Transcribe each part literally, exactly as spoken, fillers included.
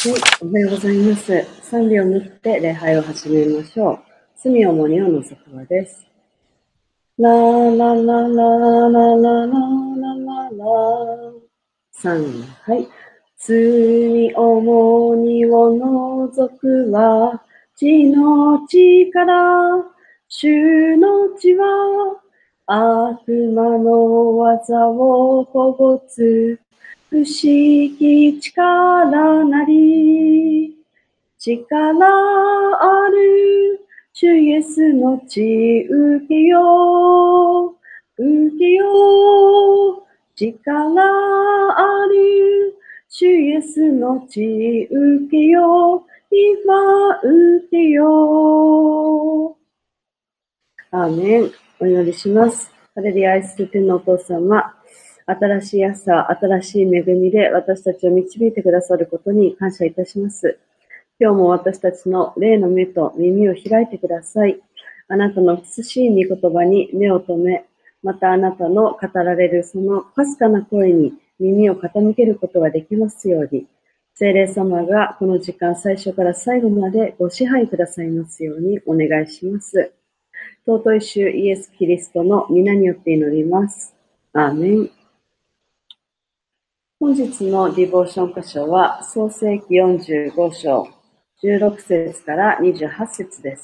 はい、おはようございます。賛美を持って礼拝を始めましょう。罪を重荷を除くわです。ララララララララララさん、はい。罪重荷を除くは、地の力、主の血は、悪魔の技をこごつ、不思議力なり、力ある主イエスの血受けよう、受けよう、力ある主イエスの血受けよう、今受けよう。アーメン。お祈りします。ハレルヤ、愛する天のお父様、新しい朝、新しい恵みで私たちを導いてくださることに感謝いたします。今日も私たちの霊の目と耳を開いてください。あなたの美しい御言葉に目を留め、またあなたの語られるそのかすかな声に耳を傾けることができますように、聖霊様がこの時間最初から最後までご支配くださいますようにお願いします。尊い主イエス・キリストの皆によって祈ります。アーメン。本日のディボーション箇所は創世記よんじゅうご章じゅうろく節からにじゅうはち節です。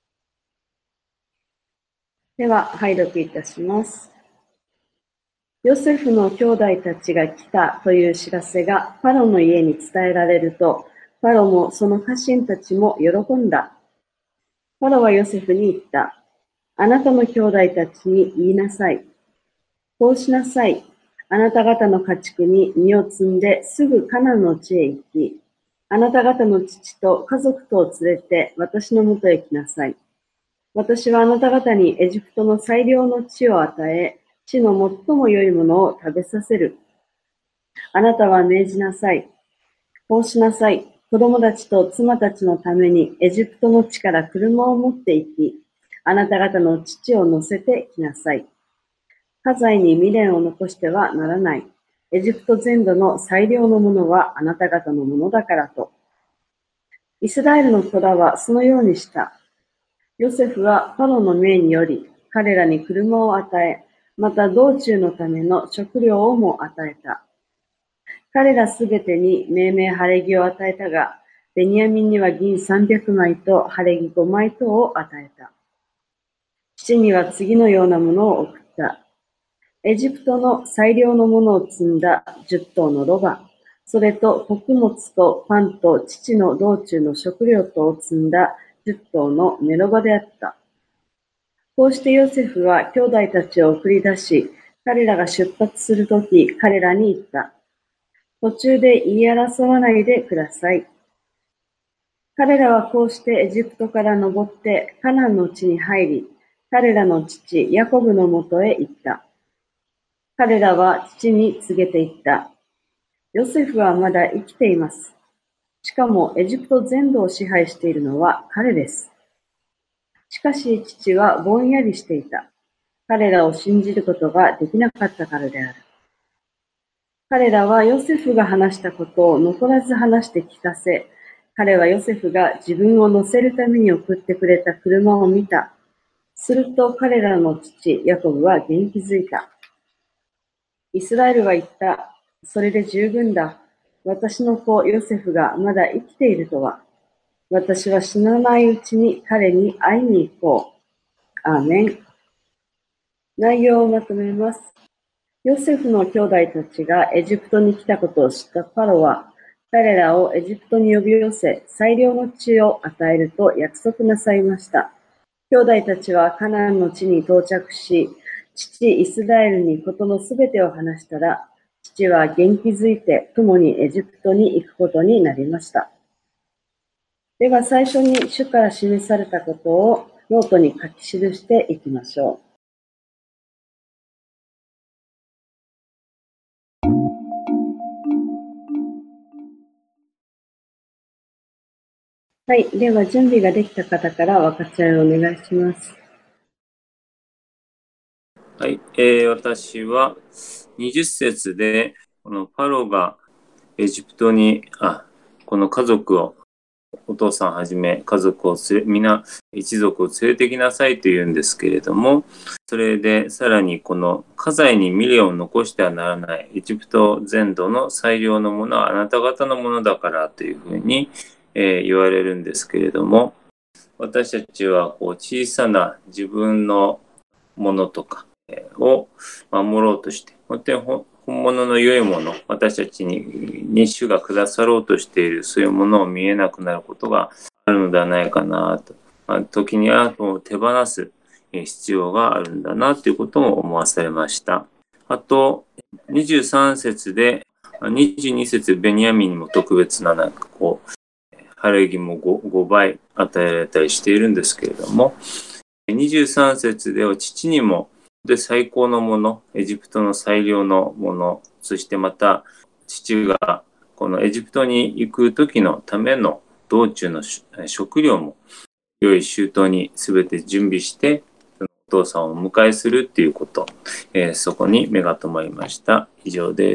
では拝読いたします。ヨセフの兄弟たちが来たという知らせがパロの家に伝えられると、パロもその家臣たちも喜んだ。パロはヨセフに言った。あなたの兄弟たちに言いなさい。こうしなさい。あなた方の家畜に身を積んですぐカナンの地へ行き、あなた方の父と家族とを連れて私のもとへ来なさい。私はあなた方にエジプトの最良の地を与え、地の最も良いものを食べさせる。あなたは命じなさい。こうしなさい。子供たちと妻たちのためにエジプトの地から車を持って行き、あなた方の父を乗せてきなさい。家財に未練を残してはならない。エジプト全土の最良のものはあなた方のものだからと。イスラエルの虎はそのようにした。ヨセフはパロの命により、彼らに車を与え、また道中のための食料をも与えた。彼らすべてに命名晴れ着を与えたが、ベニヤミンには銀さんびゃくまいと晴れ着ごまいとを与えた。父には次のようなものを送った。エジプトの最良のものを積んだじゅっ頭のロバ、それと穀物とパンと父の道中の食料とを積んだじゅっ頭のメロバであった。こうしてヨセフは兄弟たちを送り出し、彼らが出発するとき、彼らに言った。途中で言い争わないでください。彼らはこうしてエジプトから登ってカナンの地に入り、彼らの父ヤコブのもとへ行った。彼らは父に告げていった。ヨセフはまだ生きています。しかもエジプト全土を支配しているのは彼です。しかし父はぼんやりしていた。彼らを信じることができなかったからである。彼らはヨセフが話したことを残らず話して聞かせ、彼はヨセフが自分を乗せるために送ってくれた車を見た。すると彼らの父ヤコブは元気づいた。イスラエルは言った。それで十分だ。私の子ヨセフがまだ生きているとは。私は死なないうちに彼に会いに行こう。アーメン。内容をまとめます。ヨセフの兄弟たちがエジプトに来たことを知ったパロは、彼らをエジプトに呼び寄せ、最良の地を与えると約束なさいました。兄弟たちはカナンの地に到着し、父イスラエルにことのすべてを話したら、父は元気づいて共にエジプトに行くことになりました。では最初に主から示されたことをノートに書き記していきましょう。はい。では、準備ができた方から分かち合いをお願いします。 はい。えー、私は、にじゅっ節で、このパロがエジプトに、あ、 この家族を、お父さんはじめ家族を連れ、皆一族を連れてきなさいと言うんですけれども、それでさらにこの家財に未練を残してはならない、エジプト全土の最良のものはあなた方のものだからというふうに、えー、言われるんですけれども、私たちはこう小さな自分のものとかを守ろうとして、本当に本物の良いもの、私たちに、に主がくださろうとしている、そういうものを見えなくなることがあるのではないかなと。まあ、時には手放す必要があるんだなということも思わされました。あと、にじゅうさん節で、にじゅうに節ベニヤミンにも特別ななんかこう、晴れ着も 5, 5倍与えられたりしているんですけれども、にじゅうさん節では父にもで最高のもの、エジプトの最良のもの、そしてまた父がこのエジプトに行く時のための道中の食料も良い周到に全て準備してお父さんをお迎えするっていうこと、えー、そこに目が留まりました。以上です。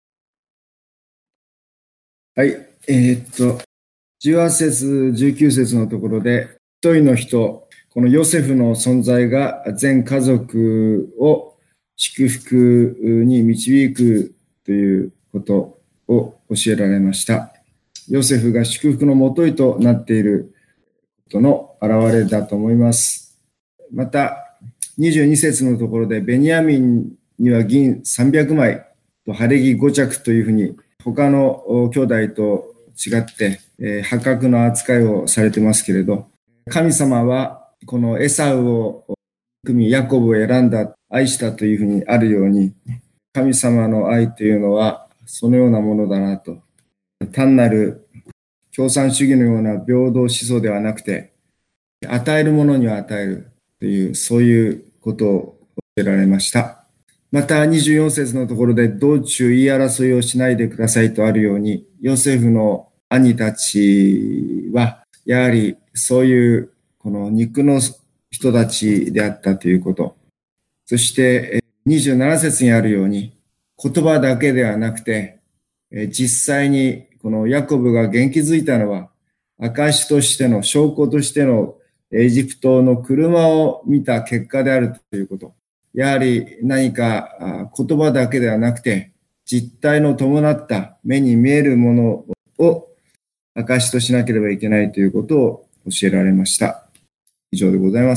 はい、えー、っとじゅうはち節じゅうきゅう節のところで、一人の人、このヨセフの存在が全家族を祝福に導くということを教えられました。ヨセフが祝福のもといとなっていることの表れだと思います。また、にじゅうに節のところで、ベニヤミンには銀さんびゃくまいと晴れ着ご着というふうに、他の兄弟と違って、えー、破格の扱いをされてますけれど、神様はこのエサウを組み、ヤコブを選んだ、愛したというふうにあるように、神様の愛というのはそのようなものだなと。単なる共産主義のような平等思想ではなくて、与えるものには与えるという、そういうことを教えられました。またにじゅうよん節のところで、道中言い争いをしないでくださいとあるように、ヨセフの兄たちは、やはりそういうこの肉の人たちであったということ。そしてにじゅうなな節にあるように、言葉だけではなくて、実際にこのヤコブが元気づいたのは、証としての、証拠としてのエジプトの車を見た結果であるということ。やはり何か言葉だけではなくて、実体の伴った目に見えるものを証としなければいけないということを教えられました。以上でございます。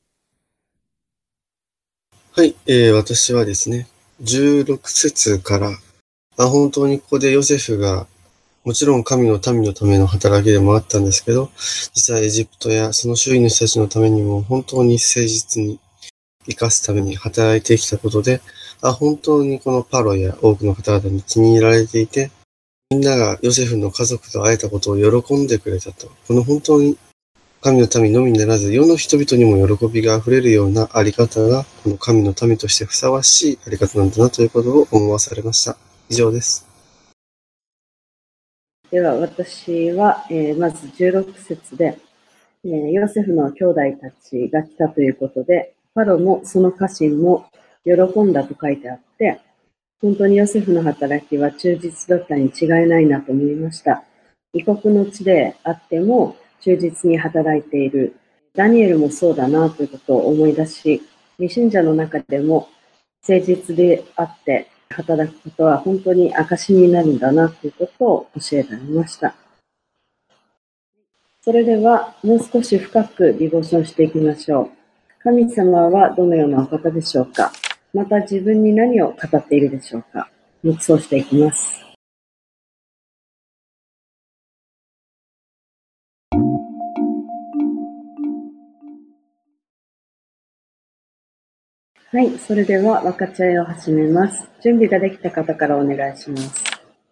はい、えー、私はですね、じゅうろく節から、あ、本当にここでヨセフが、もちろん神の民のための働きでもあったんですけど、実際エジプトやその周囲の人たちのためにも本当に誠実に生かすために働いてきたことで、あ、本当にこのパロや多くの方々に気に入られていて、みんながヨセフの家族と会えたことを喜んでくれたと。この本当に神の民のみならず、世の人々にも喜びがあふれるようなあり方が、この神の民としてふさわしいあり方なんだなということを思わされました。以上です。 では私は、えー、まずじゅうろく節で、えー、ヨセフの兄弟たちが来たということで、パロもその家臣も喜んだと書いてあって、本当にヨセフの働きは忠実だったに違いないなと思いました。異国の地であっても忠実に働いている。ダニエルもそうだなということを思い出し、未信者の中でも誠実であって働くことは本当に証になるんだなということを教えられました。それではもう少し深くディボーションしていきましょう。神様はどのようなお方でしょうか。また自分に何を語っているでしょうか。黙想していきます。はい、それでは分かち合いを始めます。準備ができた方からお願いします。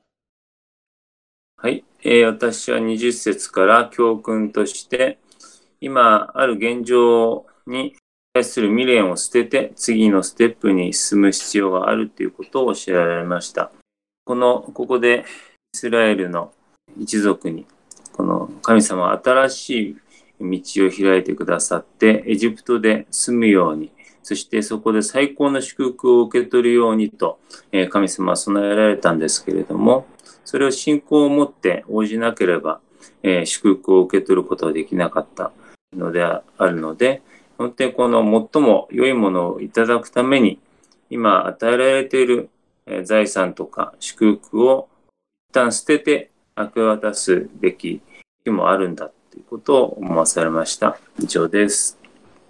はい、えー、私はにじゅう節から教訓として、今ある現状に対する未練を捨てて次のステップに進む必要があるということを教えられました。このここでイスラエルの一族にこの神様は新しい道を開いてくださってエジプトで住むように、そしてそこで最高の祝福を受け取るようにと神様は備えられたんですけれども、 それを信仰を持って応じなければ、えー、祝福を受け取ることはできなかったのであるので、本当にこの最も良いものをいただくために、今与えられている財産とか祝福を一旦捨てて明け渡すべき日もあるんだということを思わされました。以上です。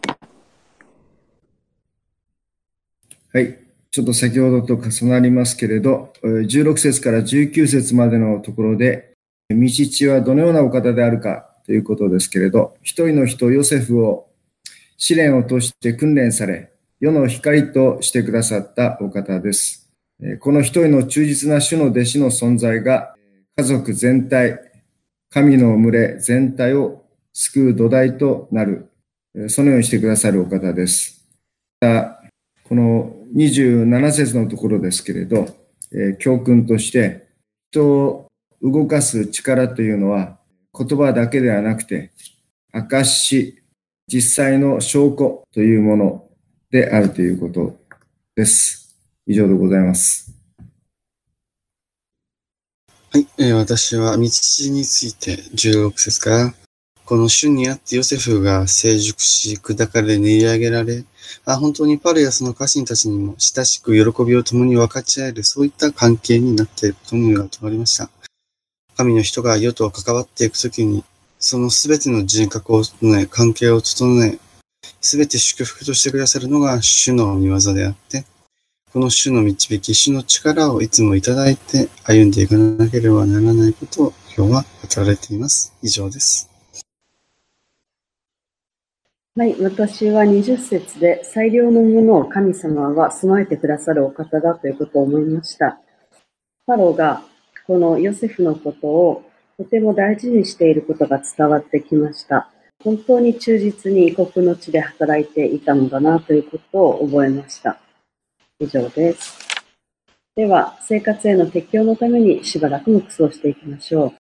はい。ちょっと先ほどと重なりますけれど、じゅうろく節からじゅうきゅう節までのところで、御父はどのようなお方であるかということですけれど、一人の人ヨセフを試練を通して訓練され、世の光としてくださったお方です。この一人の忠実な主の弟子の存在が、家族全体、神の群れ全体を救う土台となる、そのようにしてくださるお方です。また、このにじゅうなな節のところですけれど、教訓として、人を動かす力というのは、言葉だけではなくて、証し、実際の証拠というものであるということです。以上でございます。 はい、えー、私は道についてじゅうろく節から、この主にあってヨセフが成熟し、砕かれ、練り上げられ、あ本当にパルやその家臣たちにも親しく喜びを共に分かち合える、そういった関係になっていることのようがとありました。神の人が世と関わっていくときに、そのすべての人格を整え、関係を整え、すべて祝福としてくださるのが主の御業であって、この主の導き、主の力をいつもいただいて歩んでいかなければならないことを今日は語られています。以上です。 はい、私はにじゅっ節で最良のものを神様は備えてくださるお方だということを思いました。パロがこのヨセフのことをとても大事にしていることが伝わってきました。本当に忠実に異国の地で働いていたのだなということを覚えました。以上です。では、生活への適応のためにしばらく黙想していきましょう。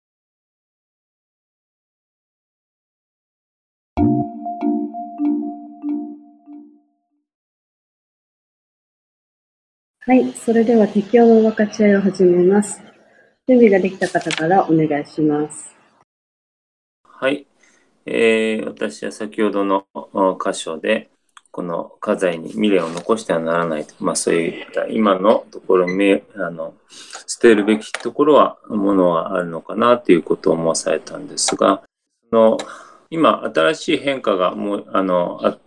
はい、それでは適応の分かち合いを始めます。準備ができた方からお願いします。 はい、えー、私は先ほどの箇所で、この家財に未練を残してはならないと、まあそういった今のところにあの捨てるべきところはものはあるのかなということを思わされたんですが、その今新しい変化がもうあのあって、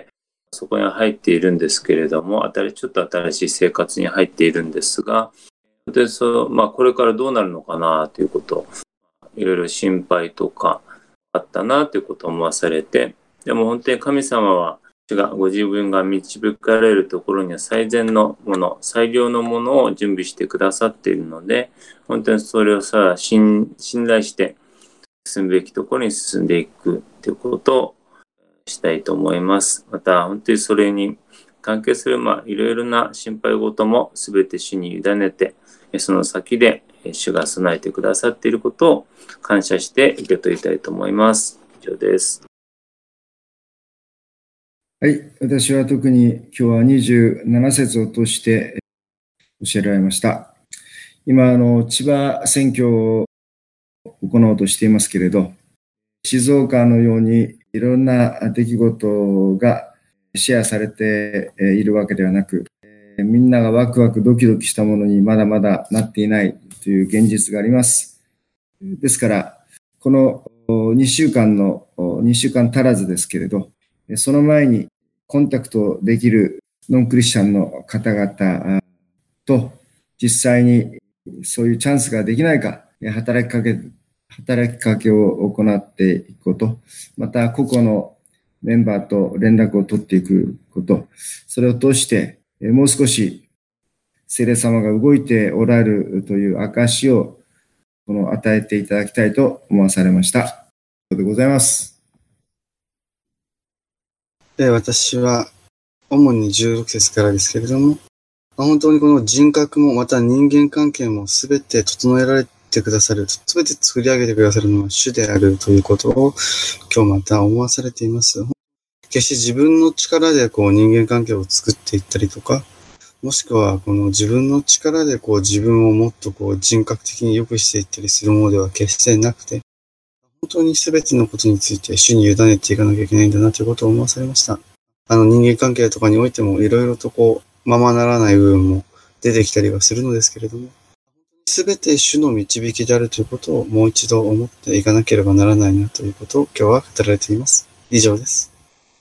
そこに入っているんですけれども、ちょっと新しい生活に入っているんですが、でそまあ、これからどうなるのかなということ、いろいろ心配とかあったなということを思わされて、でも本当に神様はがご自分が導かれるところには最善のもの、最良のものを準備してくださっているので、本当にそれをさら信頼して進むべきところに進んでいくということをしたいと思います。また本当にそれに関係するまあいろいろな心配事もすべて主に委ねて、その先で主が備えてくださっていることを感謝して受け取りたいと思います。以上です。 はい。私は特に今日はにじゅうなな節を通して教えられました。今、あの、千葉選挙を行おうとしていますけれど、静岡のようにいろんな出来事がシェアされているわけではなく、みんながワクワクドキドキしたものにまだまだなっていないという現実があります。ですから、このにしゅうかんの、にしゅうかん足らずですけれど、その前にコンタクトできるノンクリスチャンの方々と実際にそういうチャンスができないか、働きかけ、働きかけを行っていくこと、また個々のメンバーと連絡を取っていくこと、それを通してもう少し聖霊様が動いておられるという証をこの与えていただきたいと思わされました。以上でございます。 で、私は主にじゅうろく節からですけれども、本当にこの人格もまた人間関係もすべて整えられてくださる、すべて作り上げてくださるのは主であるということを今日また思わされています。決して自分の力でこう人間関係を作っていったりとか、 もしくはこの自分の力でこう自分をもっとこう人格的に良くしていったりするものでは決してなくて、本当に全てのことについて主に委ねていかなきゃいけないんだなということを思わされました。あの人間関係とかにおいてもいろいろとこうままならない部分も出てきたりはするのですけれども、全て主の導きであるということをもう一度思っていかなければならないなということを今日は語られています。以上です。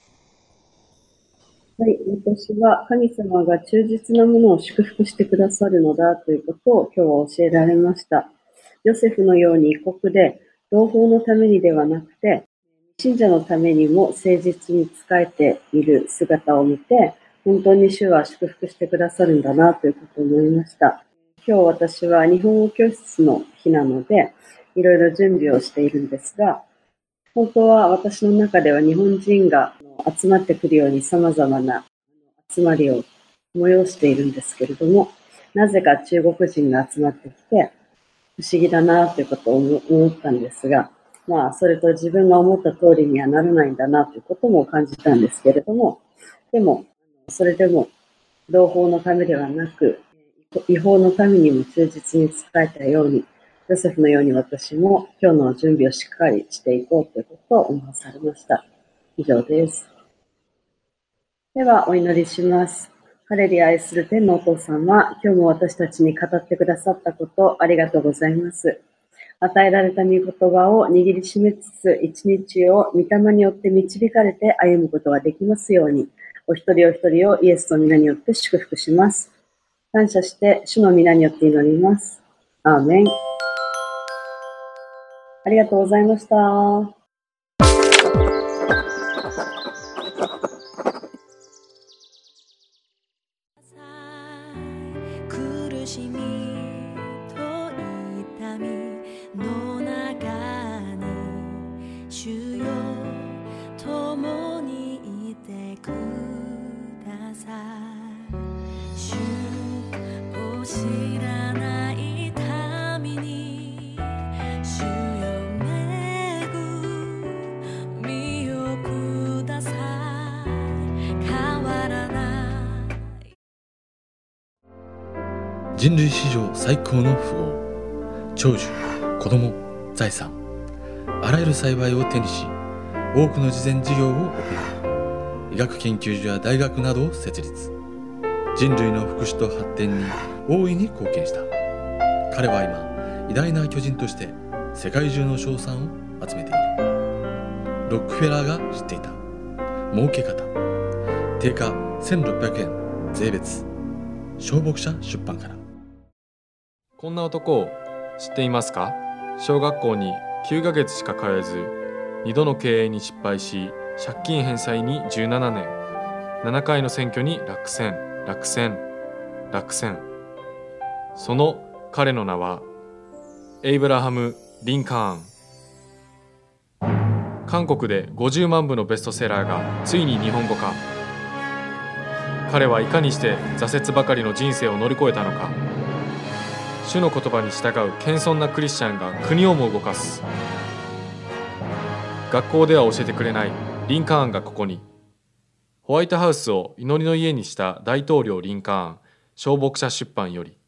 はい、私は神様が忠実なものを祝福してくださるのだということを今日は教えられました。ヨセフのように異国で同胞のためにではなくて、信者のためにも誠実に仕えている姿を見て、本当に主は祝福してくださるんだなということを思いました。今日私は日本語教室の日なので、いろいろ準備をしているんですが、本当は私の中では日本人が集まってくるように様々な集まりを催しているんですけれども、なぜか中国人が集まってきて不思議だなということを思ったんですが、まあそれと自分が思った通りにはならないんだなということも感じたんですけれども、でもそれでも同胞のためではなく違法のためにも忠実に仕えたように、ヨセフのように私も今日の準備をしっかりしていこうということを思わされました。以上です。ではお祈りします。ハレリ愛する天のお父様、今日も私たちに語ってくださったことありがとうございます。与えられた御言葉を握りしめつつ、一日を御霊によって導かれて歩むことができますように、お一人お一人をイエスの皆によって祝福します。感謝して主の皆によって祈ります。アーメン。ありがとうございました。 苦しみと痛みの中に主よ共にいてください。主を知らない民に主よ恵みをください。変わらない人類史上最高の富豪、長寿、子供、財産、あらゆる幸いを手にし、多くの慈善事業を行い、医学研究所や大学などを設立。人類の福祉と発展に大いに貢献した。彼は今、偉大な巨人として世界中の称賛を集めている。ロックフェラーが知っていた儲け方。定価せんろっぴゃくえん税別。小牧者出版から。 こんな男を知っていますか？小学校にきゅうかげつしか通えず、にどの経営に失敗し、借金返済にじゅうななねん、ななかいの選挙に落選、落選、落選。その彼の名は、エイブラハム・リンカーン。韓国でごじゅうまんぶのベストセラーがついに日本語化。彼はいかにして挫折ばかりの人生を乗り越えたのか。主の言葉に従う謙遜なクリスチャンが国をも動かす。学校では教えてくれないリンカーンがここに。ホワイトハウスを祈りの家にした大統領リンカーン、小牧者出版より。